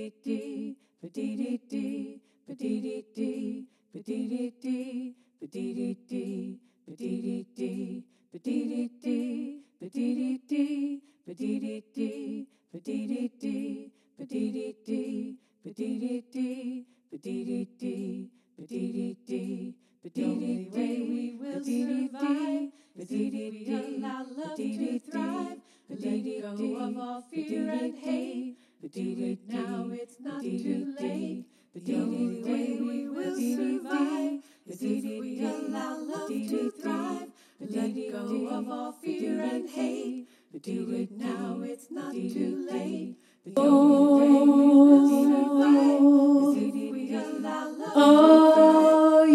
The only way we will survive is if we allow love to thrive. Let go of all fear and hate. Do it now, it's not too late. The only way we will survive is if we allow love to thrive. Let go of all fear and hate. Do it now, it's not too late. The only way we will survive is if we allow love to thrive.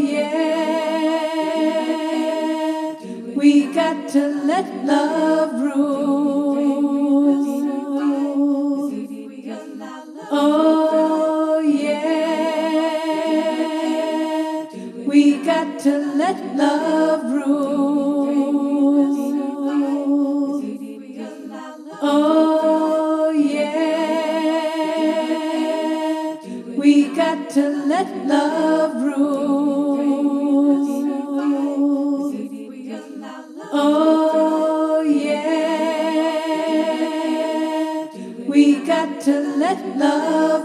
We got to let love rule. Oh yeah, we got to let love rule. Oh yeah, we got to let love rule. Oh yeah, we got to let love